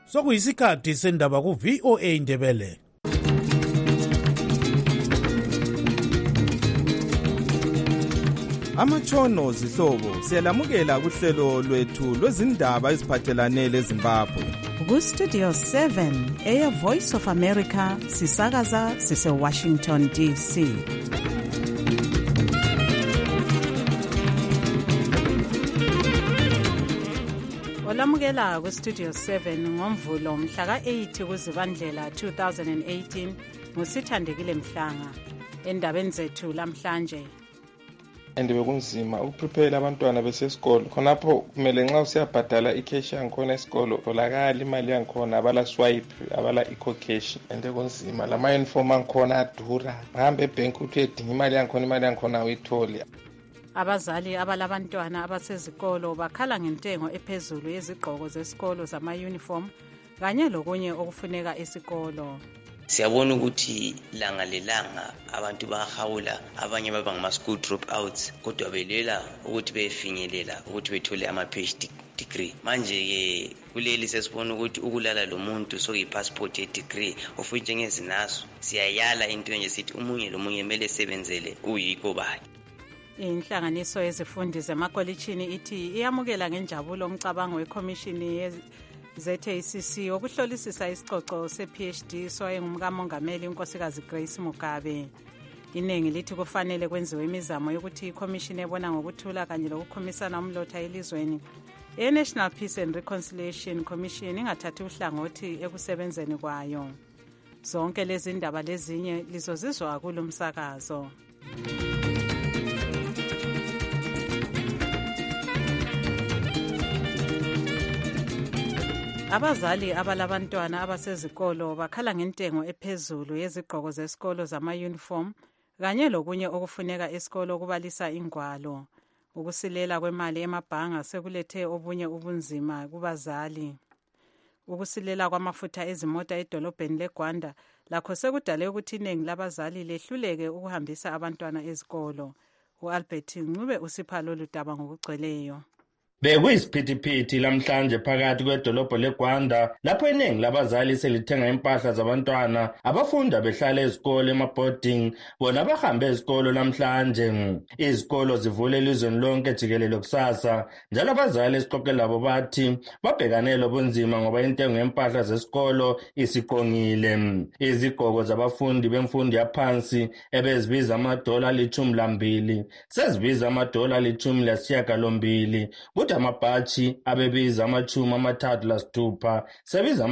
Sokuyisikhathi sendaba ku VOA Indebele. Amatshono zihlobo siyalamukela kuhlelo lwethu lwezindaba eziphathelane leZimbabwe. Ku Studio 7 Air Voice of America sisakaza sise Washington DC. Olamukela ku Studio 7 ngomvulo mhla ka-8 kuZibandlela 2018 ngusithandekile Mhlanga. Endabeni zethu lamhlanje Endibe kunzima ukuprepare abantwana besesikolo khonapho kumele nxa usiyabhadala icash yangikhona esikolo tholakala imali yangikhona abala swipe abala eco cash ende kunzima lama uniform angikhona adura ngihambe ebank uthi edinga imali yangikhona uyithole. Abazali abalabantwana abasezikolo bakhala ngentengo ephezulu yezigqoko zesikolo zama-uniform kanye lokunye okufuneka esikolo. Siyabona ukuthi langa lelanga abantu bahawula abanye baba ngama-school drop outs kodwa belela ukuthi befinyelela ukuthi bethole ama-PhD degree. Manje-ke kuleli sesibona ukuthi ukulala lo muntu sokuyi-passport ye-degree of njengezinaso siyayala into nje sithi umunye lomunye kumele sebenzele uyiko bakhe. Inhlanganiso yezifundi zemakolitshini ithi iyamukela ngenjabulo umcabango wekhomishini ZACC wokuhlolisisa isicoco se-PhD soyengumkamongameli unkosikazi Grace Mugabe. Iningi lithi kufanele kwenziwe imizamo yokuthi ikhomishini ebona ngokuthula kanye lokukhumisana umlotha elizweni National Peace and Reconciliation Commission ingathathi uhlangothi ekusebenzeni kwayo. Zonke lezi ndaba lezinye lizozizwa kulomsakazo. Abazali abalabantwana abasezikolo bakhala ngentengo ephezulu yezigqoko zesikolo zama-uniform kanye lokunye okufuneka esikolo kubalisa ingwalo. Ukusilela kwemali emabhanga sekulethe obunye ubunzima kubazali. Ukusilela kwamafutha ezimota edolobheni leGwanda lakho sekudale ukuthi iningi labazali lehluleke ukuhambisa abantwana ezikolo. U-Albert Ncube usipha lolu daba ngokugcweleyo. Bekuyisiphithiphithi lamhlanje phakathi kwedolobho leGwanda lapho iningi labazali selithenga impahla zabantwana abafunda behlala ezikolo ema-boarding bona bahambe ezikolo lamhlanje. Izikolo zivule elizweni lonke jikelele kusasa njalo abazali esixoxe labo bathi babhekane lobunzima ngoba intengo yempahla zesikolo isiqongile. Izigqoko zabafundi bemfundo yaphansi ebezibiza $12 sezibiza $18 kuthi amabhatshi abebiza $36 sebiza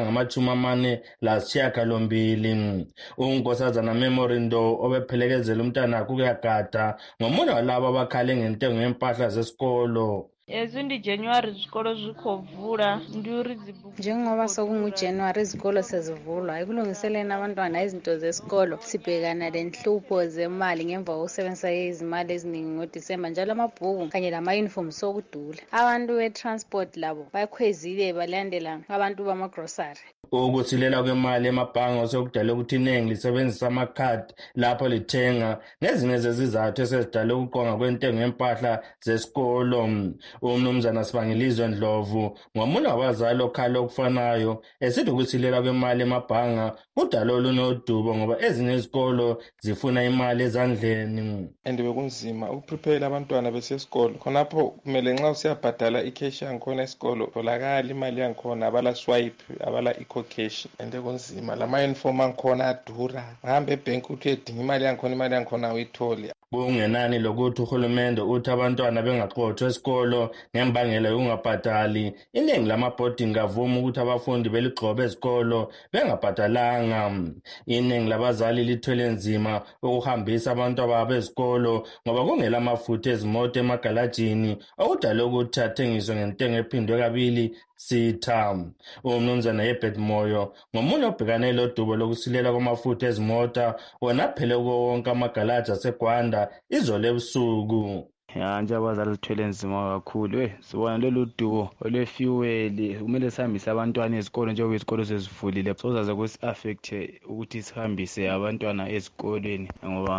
$48. Unkosazana Memorindo obephelekezela umntanakhe ukuyagada ngomunye walabo abakhale ngentengo yempahla zesikolo. Ezundi January izikolo zikhovula nduri zibuku. Njengoba sokunguJanuary izikolo sezivulwa ekulungiseleni abantwana izinto zesikolo sibhekana lenhlupho zemali ngemva kokusebenzisa izimali eziningi ngoDisemba njalo amabhuku kanye lama-uniform sokudula. Abantu be-transport labo bakhwezile balandela abantu bama-grocery. Ukusilela kwemali emabhanga sekudala ukuthi iningi lisebenzisa amakhadi lapho lithenga nezinye zezizathu esezidala ukuqonga kwentengo yempahla zesikolo. Umnumzana Sibangilizwe Ndlovu ngomunye wabazali okhala okufanayo esithi ukusilela kwemali emabhanga kudala olunodubo ngoba ezinye izikolo zifuna imali ezandleni. Endibe kunzima ukuprepare abantwana besesikolo khonapho kumele nxa usiyabhadala icash yangikhona esikolo tholakala imali yangikhona abala swipe abala eco cash ende kunzima lama uniform angikhona adura ngihambe ebank uthi edinga imali yangikhona uyithole. Bungenani lokuthi uhulumende uthi abantwana bengaxothwa esikolo ngembangela yokungabhadali. Iningi lama-boarding avuma ukuthi abafundi beligxobe ezikolo bengabhadalanga. Iningi labazali lithwele nzima ukuhambisa abantu babo ezikolo ngoba kungela amafutha ezimoto emagalajini okudala ukuthi athengiswe ngentengo ephindwe kabili sitha. Umnumzana Herbert Moyo ngomunye obhekane lodubo lokusilela kwamafutha ezimota wona phele kuwo wonke amagalaji aseGwanda izolo ebusuku. Nje abazali sithwele nzima kakhulu sibona lolu dubo olwefuel kumele sihambise abantwana ezikolo njengoba izikolo sezivulile sozaze kusi-affect ukuthi sihambise abantwana ezikolweni ngoba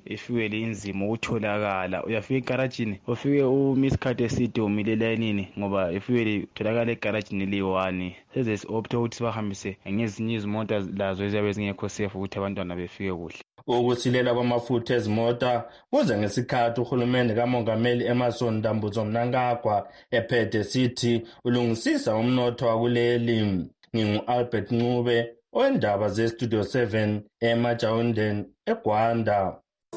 ifuel inzima ukutholakala. Uyafika egarajini ufike umisikhathi eside umile elayinini ngoba ifuel itholakala egarajini liyi-1. Sezesi-opta ukuthi bahambise ngezinye izimota lazo eziyabe zingekho safe ukuthi abantwana befike kuhle. Ukusilela kwamafutha ezimota kuze ngesikhathi uhulumende kamongameli Emmerson Ndambuzo Mnangagwa ephethe sithi ulungisisa umnotho wakuleli. Ngingu-Albert Ncube owendaba ze-Studio 7 eMajawundeni eGwanda.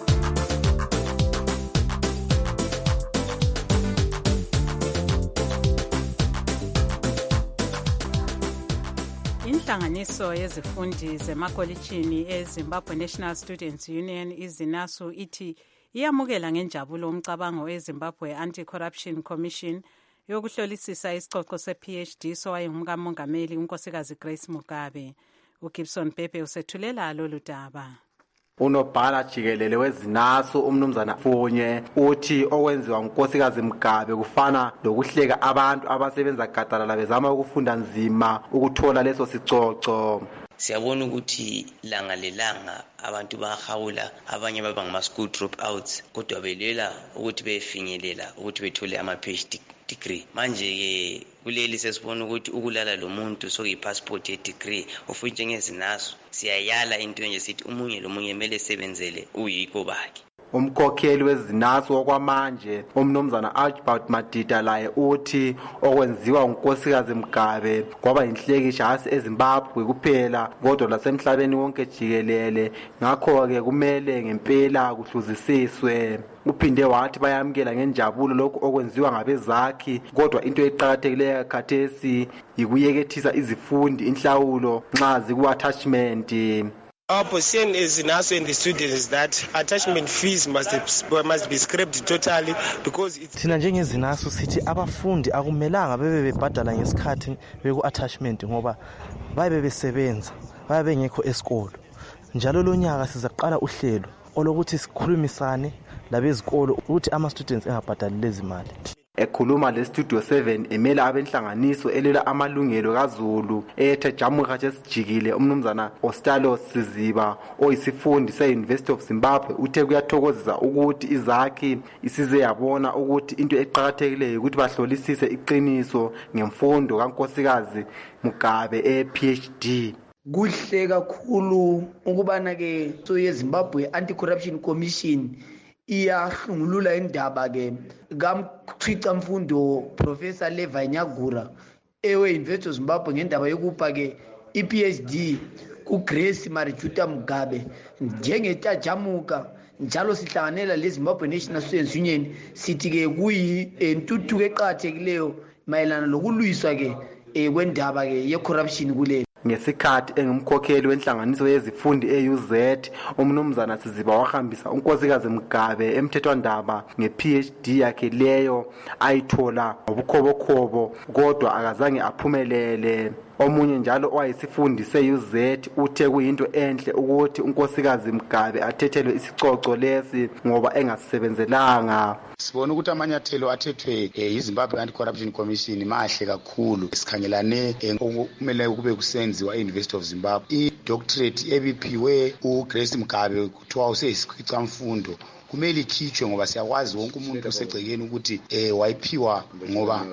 Inhlanganiso yezifundi zemakolitshini eZimbabwe National Students Union izinasu ithi iyamukela ngenjabulo umcabango weZimbabwe Anti-Corruption Commission yokuhlolisisa isicoco se-PhD sowayengumkamongameli unkosikazi Grace Mugabe. uGibson Pepe usethulela lolu daba. Unobhala jikelele wezinaso umnumzana Funye uthi okwenziwa ngunkosikazi Mugabe kufana lokuhleka abantu abasebenza gadalala bezama ukufunda nzima ukuthola leso sicoco. Siyabona ukuthi langa lelanga abantu bahawula, abanye baba ngama-school dropouts kodwa belela ukuthi befinyelela ukuthi bethole ama-PhD degree. Manje-ke kuleli sesibona ukuthi ukulala lo muntu sokuyi-passport ye-degree ufuthi njengezinaso siyayala into nje sithi umunye lomunye kumele sebenzele uyiko bakhe. Umkhokheli wezinaso okwamanje umnumzana Albert Madida laye uthi okwenziwa unkosikazi Mugabe kwaba inhlekisha hasi eZimbabwe kuphela kodwa lasemhlabeni wonke jikelele, ngakho-ke kumele ngempela kuhluzisiswe. Uphinde wathi bayamukela ngenjabulo lokhu okwenziwa ngabezakhi kodwa into eqhakathekileyo khathesi yikuyekethisa izifundi inhlawulo nxa ziku-attachment. Our position is in us and the students is that attachment fees must be scrapped totally because thina njengezinaso sithi abafundi akumelanga bebe bebhadala ngesikhathi beku-attachment ngoba babe besebenza babe bengekho esikolo. Njalo lonyaka sizaqala uhlelo olokuthi sikhulumisane labezikolo ukuthi ama-students engabhadali lezi mali. Ekhuluma le-Studio 7 emela abenhlanganiso elela amalungelo kaZulu ethe jamuka sesijikile umnumzana Ostalo Siziba oyisifundi se-University of Zimbabwe uthe kuyathokozisa ukuthi izakhi isize yabona ukuthi into eqhakathekileyo ukuthi bahlolisise iqiniso ngemfundo kankosikazi Mugabe e-PhD. Kuhle kakhulu ukubana-ke so yeZimbabwe Anti-Corruption Commission iyahlungulula indaba ke kamchica mfundo Professor Levi Nyagura ewe-University of Zimbabwe ngendaba yokupha ke i-PhD kuGrace Marijuta Mugabe njengetajamuka. Njalo sihlanganela leZimbabwe National Students Union sithi ke kuyintuthuko eqhakathekileyo mayelana lokulwiswa ke kwendaba ke ye-corruption kuleli. Ngesikhathi engumkhokheli wenhlanganiso yezifundi e-UZ umnumzana Siziba wahambisa unkosikazi Mugabe emthethwandaba nge-PhD yakhe leyo ayithola ngobukhobokhobo kodwa akazange aphumelele. Omunye njalo owayisifundi se-UZ uthe kuyinto enhle ukuthi unkosikazi Mugabe athethelwe isicoco lesi ngoba engasisebenzelanga. Sibona ukuthi amanyathelo athethwe yiZimbabwe Anti-Corruption Commission mahle kakhulu. Sikhangelane okumele kube kusenziwa e-University of Zimbabwe i-doctorate ebiphiwe uGrace Mugabe kuthiwa useyisikhwica mfundo kumele ikhitshwe ngoba siyakwazi wonke umuntu usegcekeni ukuthi wayiphiwa ngoba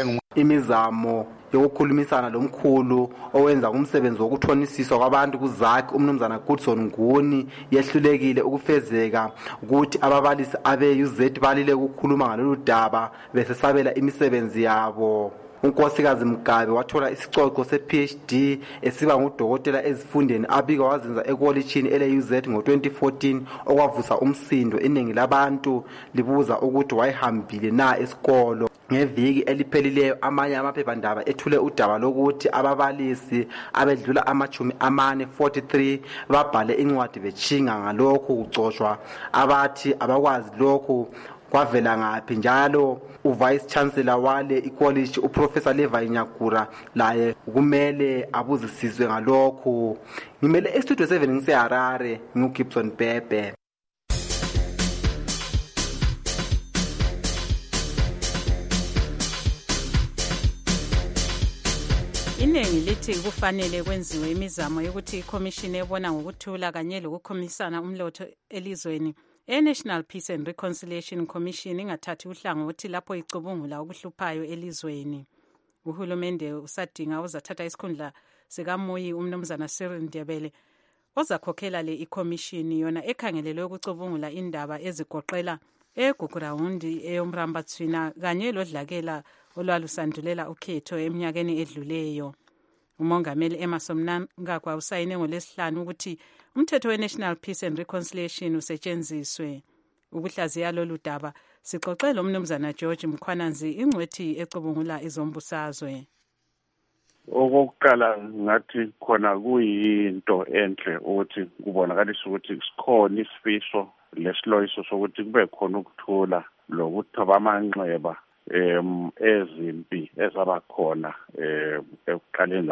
imizamo yokukhulumisana lomkhulu owenza umsebenzi wokuthonisiswa kwabantu kuzakhi umnumzana Goodson Nguni yehlulekile ukufezeka ukuthi ababalisi abe-UZ balile ukukhuluma ngalolu daba besesabela imisebenzi yabo. Unkosikazi Mugabe wathola isicoco se-PhD esiba ngudokotela ezifundeni abika wazenza ekolitshini ele-UZ ngo-2014 okwavusa umsindo. Iningi labantu libuza ukuthi wayehambile na esikolo. Ngeviki eliphelileyo amanye amaphephandaba ethule udaba lokuthi ababalisi abedlula ama-43 babhale incwadi betshinga ngalokhu kucotshwa abathi abakwazi lokhu kwavela ngaphi. Njalo uvice chancellor wale icollege uprofessor Levi Nyagura laye kumele abuzisizwe ngalokhu. Ngimele e-Studio 7 ngiseHarare nguGibson Pepe. Iningi lithi kufanele kwenziwe imizamo yokuthi ikhomishini ebona ngokuthula kanye lokukhomisana umlotho elizweni e-National Peace and Reconciliation Commission ingathathi uhlangothi lapho icubungula okuhluphayo elizweni. Uhulumende usadinga uzathatha isikhundla sikaMuyi umnumzana Cyril Ndebele ozakhokhela le iCommission yona ekhangelelwe ukucubungula indaba ezigoqela eGugurawundi eyomrambathwina kanye lodlakela olwalusandulela ukhetho eminyakeni edluleyo. Umongameli Emmerson Mnangagwa usayine ngoLwesihlanu ukuthi umthetho we-National Peace and Reconciliation usetshenziswe. Ukuhlaziya lolu daba sixoxele umnumzana George Mkhwananzi ingcwethi ecubungula izombusazwe. Okokuqala ngathi khona kuyinto enhle ukuthi kubonakalisa ukuthi sikhona isifiso lesiloyiso sokuthi kube khona ukuthula lokuthaba amanxeba ezimpi ezabakhona ekuqaleni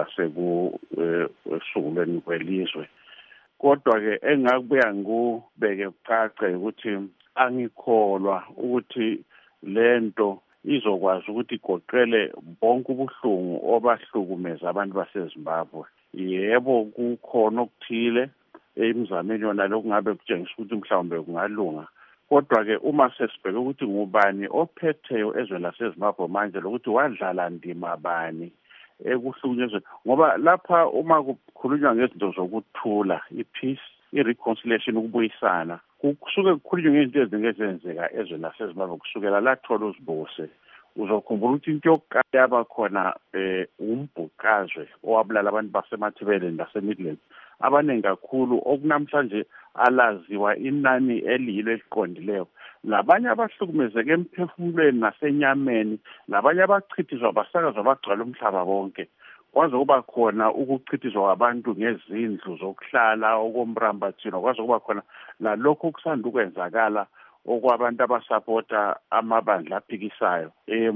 lasekusulweni kwelizwe. Kodwa ke engakubuya ngubeke kucace ukuthi angikholwa ukuthi lento izokwazi ukuthi igoqele bonke ubuhlungu obahlukumeza abantu baseZimbabwe. Yebo kukhona okuthile emizameni yona lokungabe kutshengisa ukuthi mhlawumbe kungalunga. Kodwa ke uma sesibheke ukuthi ngubani ophetheyo ezwe laseZimbabwe manje lokuthi wadlala ndima bani ekuhlukunyezweni, ngoba lapha uma kukhulunywa ngezinto zokuthula, ipeace, ireconciliation, ukubuyisana, kusuke kukhulunywa ngezinto ezingezenzeka ezwe laseZimbabwe kusukela lathola uzibuse. Uzokhumbula ukuthi into yokuqala yabakhona umbhuqazwe owabulala abantu basemathibeleni laseMidlands abaningi kakhulu okunamhlanje alaziwa inani eliyilo eliqondileyo. Labanye abahlukumezeke emphefumulweni nasenyameni, labanye abachithizwa basakazwa bagcwala umhlaba bonke. Kwaze kuba khona ukuchithizwa kwabantu ngezindlu zokuhlala okomrambathino, kwaze kuba khona nalokho okusanda ukwenzakala okwabantu abasapota amabandla aphikisayo.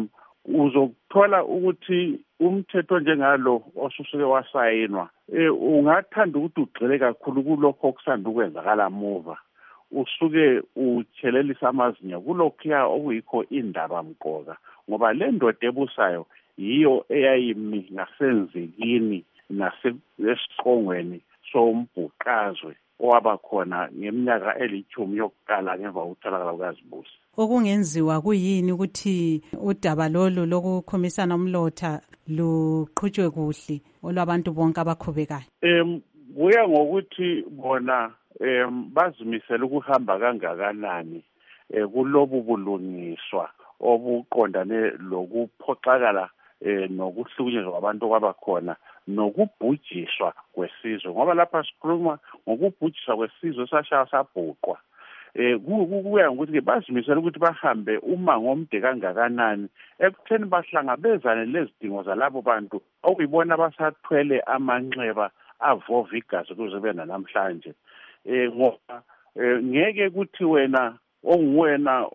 Uzokuthola ukuthi umthetho njengalo osusuke wasayinwa ungathanda ukuthi ugxile kakhulu kulokho okusanda ukwenzakala muva, usuke uchelelisa amazinyo kulokhuya okuyikho indaba mqoka, ngoba le ndoda ebusayo yiyo eyayimi ngasenzikini nasesiqongweni sombhuqazwe owabakhona ngeminyaka elithumi yokuqala ngemva kokutholakala kukaZibusa. Okungenziwa kuyini ukuthi udaba lolu lokukhomisana umlotha luqhutshwe kuhle olwabantu bonke abakhubekayo? Kuya ngokuthi bona bazimisela ukuhamba kangakanani kulobu bulungiswa obuqondane lokuphoxakala nokuhlukunyezwa kwabantu kwabakhona nokubhujiswa kwesizwe, ngoba lapha sikhuluma ngokubhujiswa kwesizwe sashaya sabhuqwa. Kuya ngokuthi bazimisela ukuthi bahambe umango omde kangakanani ekutheni bahlangabezane lezidingo zalabo bantu okuyibona basathwele amanxeba avova igazi kuze bena namhlanje. Ngoba ngeke kuthi wena onguwena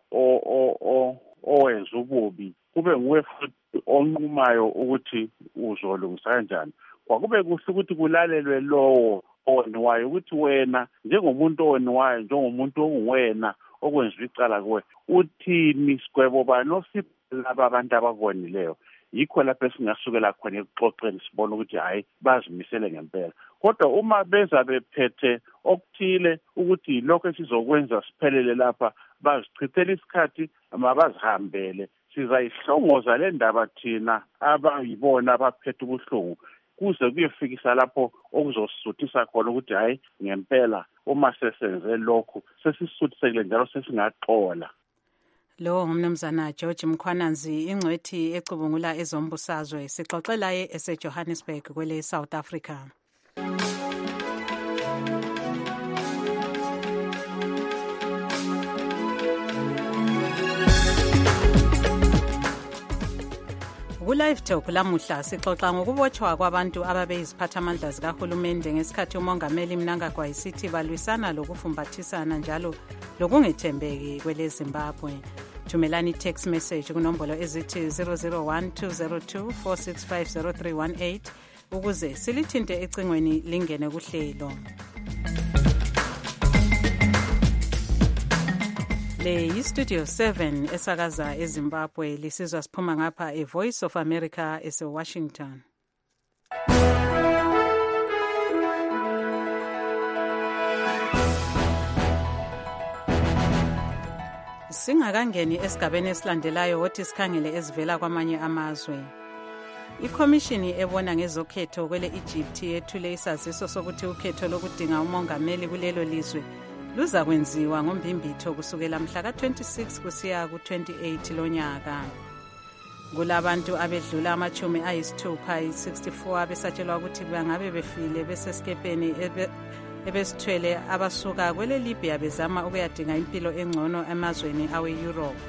owenza ububi kube nguwe futhi onqumayo ukuthi uzolungisa kanjani. Kwakube kuhle ukuthi kulalelwe lowo oweniwayo ukuthi wena njengomuntu oweniwayo, njengomuntu onguwena okwenziwa icala kuwe, uthini sigwebo bani osiphelaba abantu abakonileyo. Yikho lapho esingasukela khona ekuxoxeni sibona ukuthi hayi bazimisele ngempela. Kodwa uma beza bephethe okuthile ukuthi lokho esizokwenza siphelele lapha, bazichithela isikhathi mabazihambele, sizayihlongoza le ndaba thina abayibona abaphethe ubuhlungu kuze kuyefikisa lapho okuzosisuthisa khona ukuthi hayi ngempela uma sesenze lokhu sesisuthisekile njalo sesingaxola. Lo ngumnumzana George Mkhwananzi ingcwethi ecubungula ezombusazwe, sixoxela eseJohannesburg kwele South Africa. Ku-Live Talk lamuhla sixoxa ngokubotshwa kwabantu ababeyiziphathamandla zikahulumende ngesikhathi umongameli Mnangagwa isithi balwisana lokufumbathisana njalo lokungethembeki kwele Zimbabwe. Thumelani text message kunombolo ezithi 001-202-465-0318 ukuze silithinte ecingweni lingene kuhlelo. Le yi-Studio 7 esakaza eZimbabwe, lisizwa siphuma ngapha eVoice of America ese-Washington. Singakangeni esigabeni esilandelayo wothi sikhangele ezivela kwamanye amazwe. Ikhomishini ebona ngezokhetho kwele Egypt yethule isaziso sokuthi ukhetho lokudinga umongameli kulelo lizwe luza kwenziwa ngombimbitho kusukela mhla ka-26 kusiya ku-28 lonyaka. Kulabantu abedlula amachumi ayisithupha 64 abesatshelwa ukuthi bangabe befile besesikepeni ebesithwele abasuka kwele Libya bezama ukuyadinga impilo engcono emazweni awe-Europe.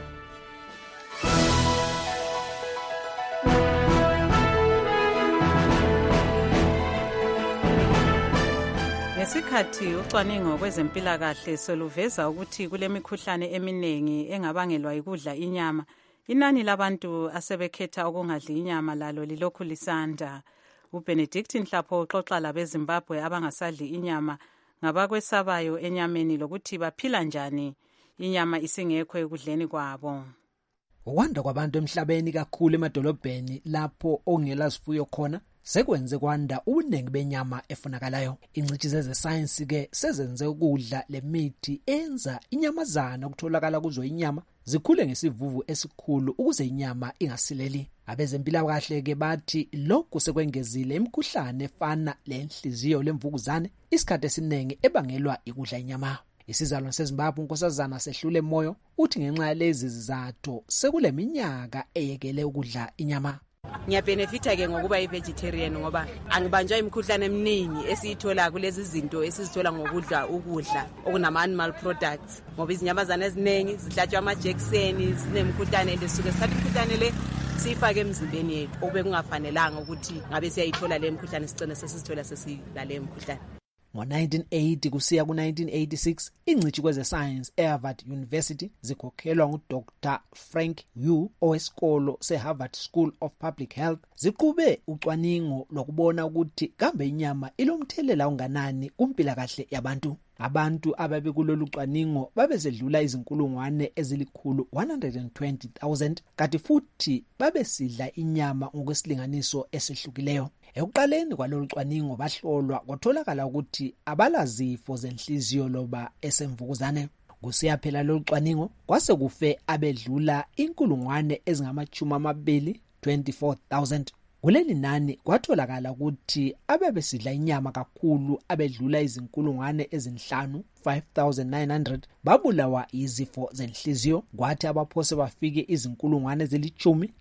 Ngesikhathi ucwaningo kwezempilakahle soluveza ukuthi kulemikhuhlane eminingi engabangelwa yikudla inyama, inani labantu asebekhetha ukungadli inyama lalo lilokhu lisanda. uBenedict Nhlapho uxoxa labeZimbabwe abangasadli inyama ngabakwesabayo enyameni lokuthi baphila njani inyama isingekho ekudleni kwabo. Ukwanda kwabantu emhlabeni kakhulu emadolobheni lapho ongela sifuyo khona sekwenze kwanda ubuningi benyama efunakalayo. Ingcitshi zesayensi ke sezenze ukudla lemithi enza inyamazana ukutholakala kuzo inyama zikhule ngesivuvu esikhulu ukuze inyama ingasileli. Abezempilakahle ke bathi lokhu sekwengezile imikhuhlane efana lenhliziyo lemvukuzane isikhathi esiningi ebangelwa ikudla inyama. Isizalwane seZimbabwe uNkosazana Sehlule Moyo uthi ngenxa yalezi zizathu sekule minyaka eyekele ukudla inyama. Ngiyabenefita ke ngokuba i-vegetarian ngoba angibanjwa imikhuhlane eminingi esiyithola kulezi zinto esizithola ngokudla ukudla okunama-animal products ngoba izinyamazana eziningi zihlatshwa amajekiseni zinemikhuhlane lesuke sithatha imikhuhlane le siyifake emzimbeni yethu okube kungafanelanga ukuthi ngabe siyayithola le mkhuhlane sigcine sesizithola sesilale mkhuhlane. Ngo-1980 kusiya ku-1986 ingcitshi kwezesayensi eHarvard University zikhokhelwa nguDr. Frank Yu owesikolo seHarvard School of Public Health ziqhube ucwaningo lokubona ukuthi kambe inyama ilomthelela onganani kumpilakahle yabantu. Abantu ababekulolu cwaningo babesedlula izinkulungwane ezilikhulu 120,000 kanti futhi babesidla inyama ngokwesilinganiso esihlukileyo. Ekuqaleni kwalolu cwaningo bahlolwa kwatholakala ukuthi abalazifo zenhliziyo loba esemvukuzane. Kusiya phela lolu cwaningo kwase kufe abedlula inkulungwane ezingama-20 24,000. Kuleli nani kwatholakala ukuthi abebesidla inyama kakhulu abedlula izinkulungwane ezinhlanu 5,900 babulawa izifo zenhliziyo, kwathi abaphose bafike izinkulungwane ezilithumi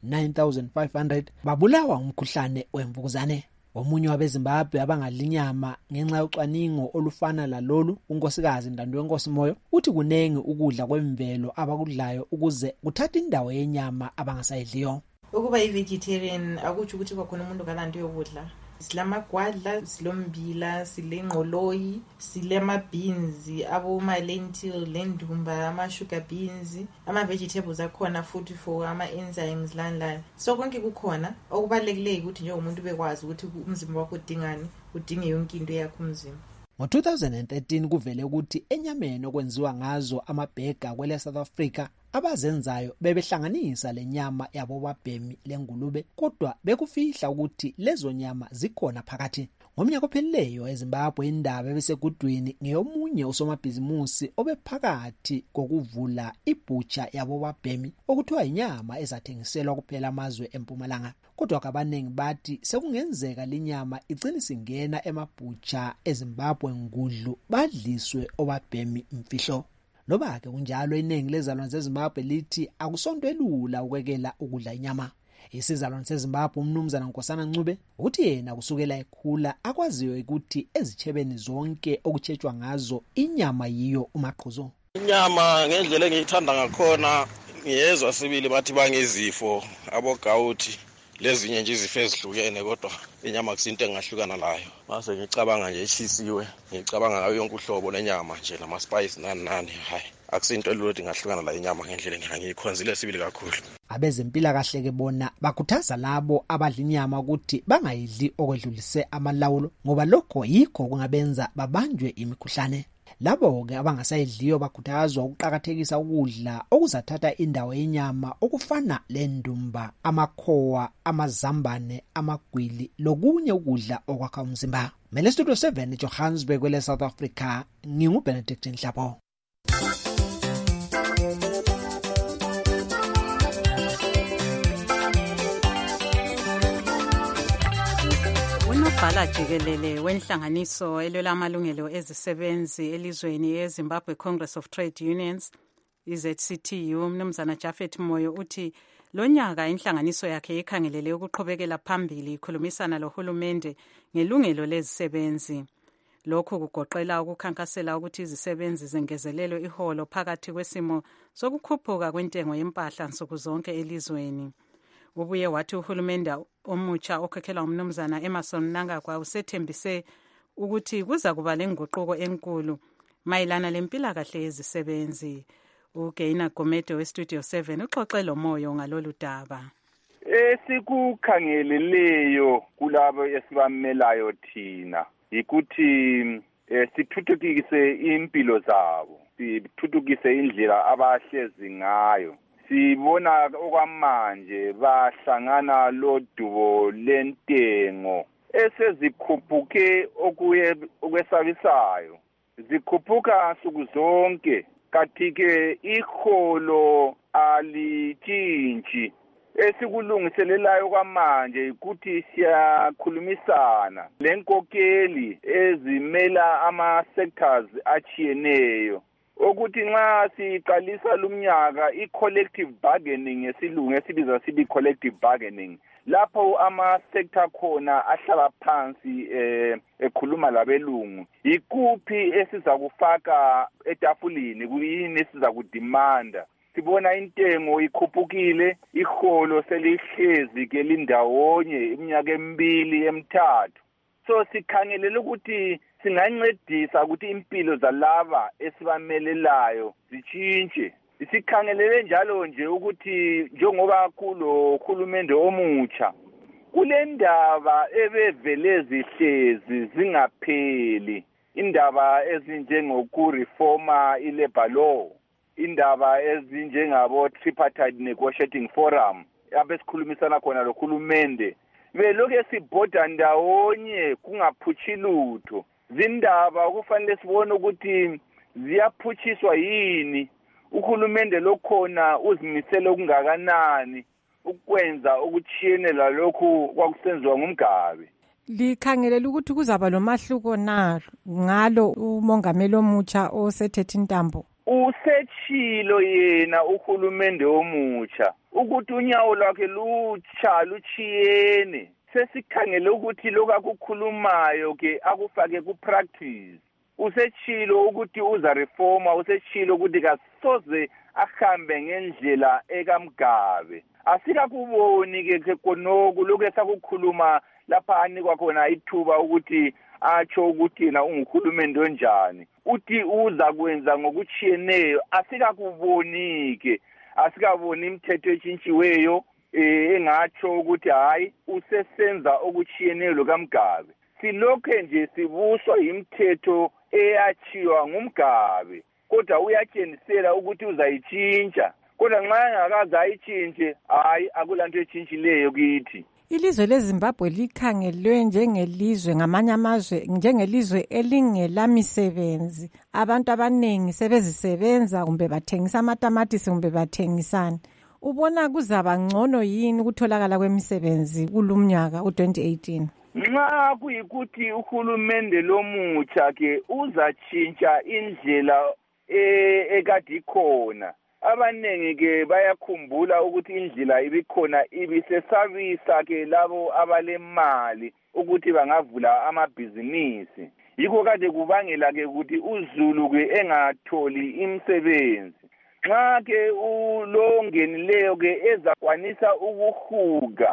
9,500 babulawa ngumkhuhlane wemvukuzane. Omunye wabeZimbabwe abangadli inyama ngenxa yocwaningo olufana lalolu uNkosikazi Ndandwenkosi Moyo uthi kunengi ukudla kwemvelo abakudlayo ukuze kuthathe indawo yenyama abangasayidliyo. Ukuba i-vegetarian akutsho ukuthi kwakhona umuntu kalanto yokudla. Silamagwadla, silombila, silengqoloyi, silama-beans, aboma-lentil, lendumba, ama-sugar beans, ama-vegetables akhona futhi for ama-enzymes lani. So konke kukhona. Okubalulekile ukuthi nje umuntu bekwazi ukuthi umzimba wakho udingani, udinge yonke into yakho umzimba. Ngo-2013 kuvele ukuthi enyameni okwenziwa ngazo amabhega kwele South Africa abazenzayo bebehlanganisa lenyama yabobabhemi lengulube kodwa bekufihla ukuthi lezo nyama zikhona phakathi. Ngomnyaka ophelileyo eZimbabwe indaba ebesegudwini ngeyomunye usomabhizimusi obephakathi kokuvula ibhutsha yabobabhemi okuthiwa inyama ezathengiselwa kuphela amazwe empumalanga. Kodwa abaningi bathi sekungenzeka linyama igcine singena emabhutsha eZimbabwe ngudlu badliswe obabhemi imfihlo. Loba ke kunjalo iningi lezalwane zeZimbabwe lithi akusonto elula ukwekela ukudla inyama. Isizalwane seZimbabwe umnumzana Nkosana Ncube uthi yena kusukela ekhula akwaziyo ukuthi ezichebeni zonke okuthetshwa ngazo inyama yiyo umaqhuzo. Inyama ngendlela engiyithanda ngakhona ngiyezwa sibili bathi bangezifo abogawuthi lezinye nje izifo ezihlukene kodwa inyama kusinto engahlukana layo. Mase ngicabanga nje eshisiwe, ngicabanga ngayo yonke uhlobo lenyama nje nama spice nani hayi akusinto elulodwa ngahlukana la inyama ngendlela ngiyikhonzile sibili kakhulu. Abezempilakahle ke bona bakhuthaza labo abadla inyama ukuthi bangayidli okwedlulise amalawulo ngoba lokho yikho kungabenza babanjwe imikhuhlane. Labo ke abangasayidliyo bakhuthazwa ukuqhakathekisa ukudla okuzathatha indawo yenyama okufana lendumba, amakhowa, amazambane, amagwili lokunye ukudla okwakha umzimba. Mele Studio 7 Johannesburg kwele South Africa, nginguBenedict Nhlapho. Ubhala jikelele wenhlanganiso elwela amalungelo ezisebenzi elizweni eZimbabwe Congress of Trade Unions iZCTU Mnumzana Japhet Moyo uthi lonyaka inhlanganiso yakhe ikhangelele ukuqhubekela phambili ikhulumisana lohulumende ngelungelo lezisebenzi. Lokhu kugoqela ukukhankasela ukuthi izisebenzi zengezelelwe iholo phakathi kwesimo sokukhuphuka kwentengo yempahla nsuku zonke elizweni. Ubuye wathi uhulumende omutsha okhokhelwa umnumzana Emerson Mnangagwa usethembise ukuthi kuza kuba lenguquko enkulu mayelana lempilakahle yezisebenzi. uGeina Gomede weStudio 7 uxoxe lomoyo ngalolu daba. Esikukhangeleleyo kulabo esibamelayo thina yikuthi sithuthukise impilo zabo, sithuthukise indlela abahlezi ngayo. Sibona okwamanje bahlangana lodubo lentengo esezikhuphuke okwesabisayo, zikhuphuka nsuku zonke, kathi-ke iholo alitshintshi. Esikulungiselelayo kwamanje ukuthi siyakhulumisana lenkokeli ezimela ama-sectors achiyeneyo ukuthi nxa siqalisa lumnyaka i-collective bargaining ngesilungu esibiza sibi collective bargaining, lapho ama-sector khona ahlala phansi ekhuluma labelungu yikuphi esiza kufaka etafulini, kuyini esiza kudimanda. Sibona intengo ikhuphukile, iholo selihlezi ke lindawonye iminyaka emibili emithathu. So sikhangelele ukuthi singancedisa ukuthi impilo zalaba esibamelelayo zitshintshe. Sikhangelele njalo nje ukuthi njengoba kulo hulumende omutsha kule ndaba ebevele zihlezi zingapheli, indaba ezinjengokureforma i-labor law, indaba ezinjengabo tripartite negotiating forum abesikhulumisana khona lohulumende, beloke sibhoda ndawonye kungaphushi lutho. Zindaba kufanele sibone ukuthi ziyaphutshiswa yini, uhulumende lokhona uzimisele okungakanani ukwenza ukuchiyene lalokhu kwakusenziwa ngumgabe. Likhangelela ukuthi kuzaba lomahluko ngalo umongameli omutsha osethethe intambo? Usetshilo yena uhulumende omutsha ukuthi unyawo lwakhe luchiyene. Sesikhangele ukuthi lokho akukhulumayo ke akufake ku-practice. Usetshilo ukuthi uza reforma, usetshilo ukuthi kasoze ahambe ngendlela ekamgabe. Asikakuboni ke konoku lokho esakukhuluma lapha anikwa khona ithuba ukuthi atsho ukuthi na unguhulumende onjani, uthi uza kwenza ngokuchiyeneyo. Asikakubonike, asikaboni imithetho etshintshiweyo engatsho ukuthi hayi usesenza okuchiyeneyo lokamgabe. Silokhe nje sibuswa imithetho eyachiwa ngumgabe, kodwa uyatshengisela ukuthi uzayitshintsha, kodwa nxa engakaze ayitshintshe hayi akulanto etshintshileyo kithi. Ilizwe leZimbabwe likhangelwe njengelizwe ngamanye amazwe njengelizwe elingelamisebenzi. Abantu abanengi sebezisebenza, kumbe bathengisa amatamatisi kumbe bathengisana. Ubona kuzaba ngcono yini ukutholakala kwemisebenzi kulumnyaka u-2018? Nxa kuyikuthi uhulumende lomutsha ke uzatshintsha indlela ekade ikhona, abanengi ke bayakhumbula ukuthi indlela ibikhona ibisesabisa ke labo abalemali ukuthi bangavula amabhizinisi. Yikho kade kubangela ke ukuthi uzulu ke engatholi imisebenzi. Nxa ke ulongenileyo ke ezakwanisa ukuhuga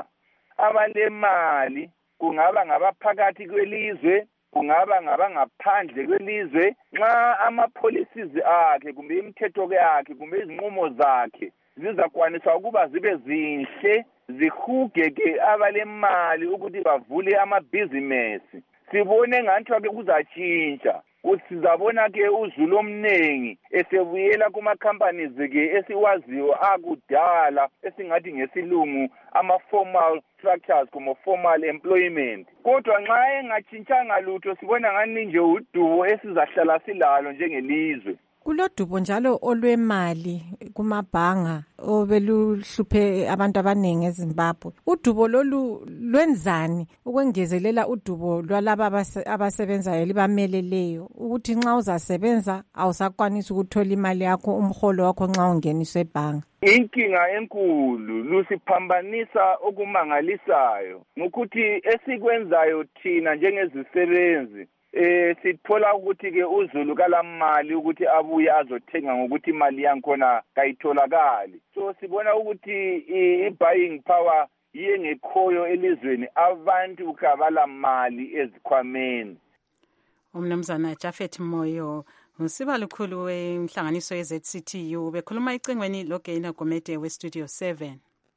abalemali, kungaba ngabaphakathi kwelizwe, kungaba ngabangaphandle kwelizwe, nxa ama-policies akhe kumbe imithetho yakhe kumbe izinqumo zakhe zizakwanisa ukuba zibe zinhle, zihuge ke abalemali ukuthi bavule amabhizinesi. Sibone ngathiwa ke kuzatshintsha. Sizabona ke uzulu omningi esebuyela kuma-companies ke esiwaziyo akudala esingathi ngesilungu ama-formal structures kuma formal employment. Kodwa nxa engatshintshanga lutho sibona ngani nje udubo esizahlala silalo njengelizwe. Kulodubo njalo olwemali kumabhanga obeluhluphe abantu abaningi eZimbabwe. Udubo lolu lwenzani ukwengezelela udubo lwalaba abasebenzayo libameleleyo ukuthi nxa uzasebenza awusakwanisi ukuthola imali yakho umholo wakho nxa ungeniswe ebhanga? Inkinga enkulu lusiphambanisa okumangalisayo ngokuthi esikwenzayo thina njengezisebenzi sithola ukuthi ke uzulu kalamali ukuthi abuye azothenga ngokuthi imali yankhona kayitholakali. So sibona ukuthi i-buying power yengekhoyo elizweni, abantu kabala mali ezikhwameni. Umnumzana Jafet Moyo usiba lukhulu wenhlanganiso ye-ZCTU bekhuluma icingweni loGainer Gomede we-Studio 7.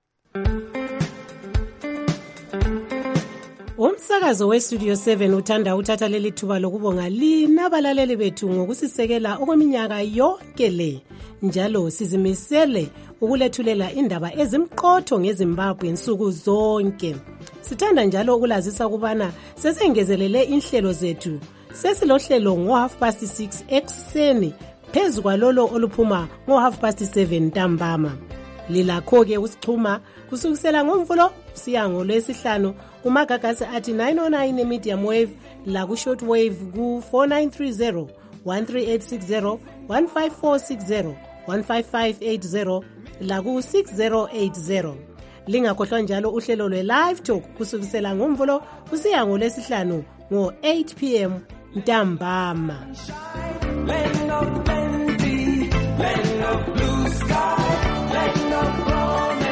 Umsakazo we-Studio 7 uthanda uthatha leli thuba lokubonga linabalaleli bethu ngokusisekela okweminyaka yonke le. Njalo sizimisele ukulethulela indaba ezimqotho ngeZimbabwe nsuku zonke. Sithanda njalo ukulazisa ukubana sesengezelele inhlelo zethu. Sesilohlelo ngo-6:30 ekseni phezu kwalolo oluphuma ngo-7:30 ntambama. Lilakho-ke usixhuma kusukisela ngoMvulo siya ngoLwesihlanu kumagagasi athi 909 medium wave la ku-short wave ku-4930 13860 15460 15580 la ku-6080. Lingakhohlwa njalo uhlelo lwe-live talk kusukisela ngoMvulo kusiya ngoLwesihlanu ngo-8 p.m. ntambama. Land of plenty, land of blue sky, land of promise.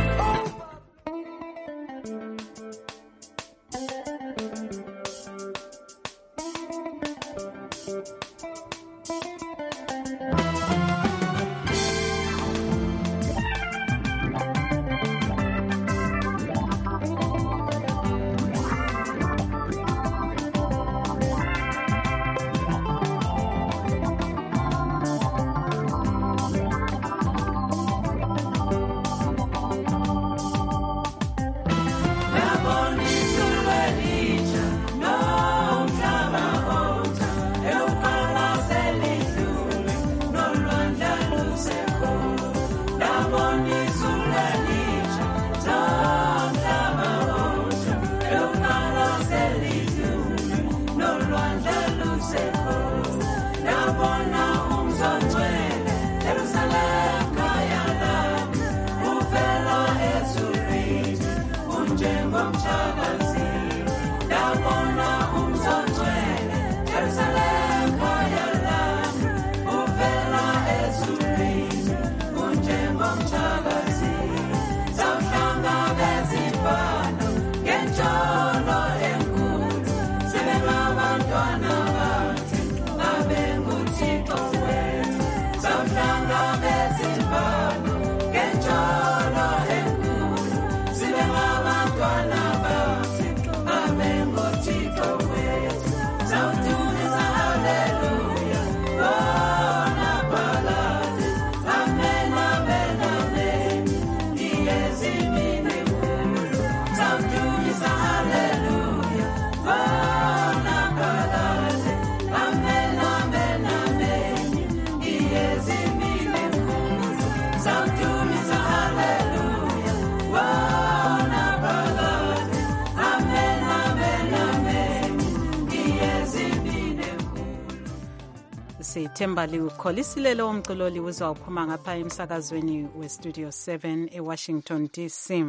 Sithemba liwukholisile lo umculo liwuzwa uphuma ngapha emsakazweni we-Studio 7 eWashington DC.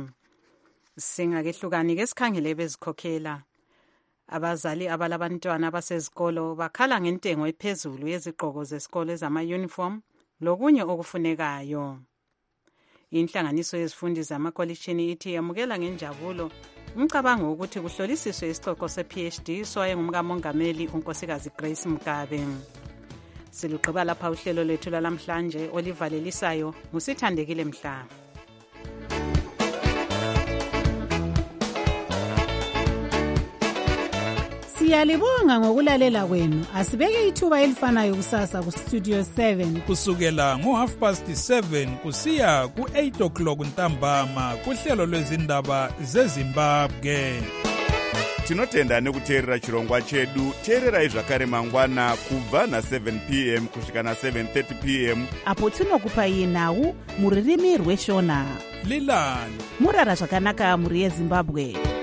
Singakehlukani ke sikhangele bezikhokhela. Abazali abalabantwana abasezikolo bakhala ngentengo ephezulu yezigqoko zesikole ezama-uniform lokunye okufunekayo. Inhlanganiso yezifundi zamakolishini ithi yamukela ngenjabulo umcabango ukuthi kuhlolisiswe isicoco se-PhD soye ngumkamongameli unkosikazi Grace Mugabe. Siluqaba lapha uhlelo lethu lalamhlanje olivalelisayo ngusithandekile Mhlaba. Siyalibonga ngokulalela kwenu. Asibeke ithuba elifanayo kusasa ku-Studio 7 kusukela ngo-7:30 kusiya ku-8 o'clock ntambama kuhlelo lwezindaba zeZimbabwe. tinotenda nekuteerera chirongwa chedu. Teererai zvakare mangwana kubva na7 p.m. kusvika na7:30 p.m. apo tinokupai nhau muririmi rweshona. Leland murara zvakanaka muri yeZimbabwe.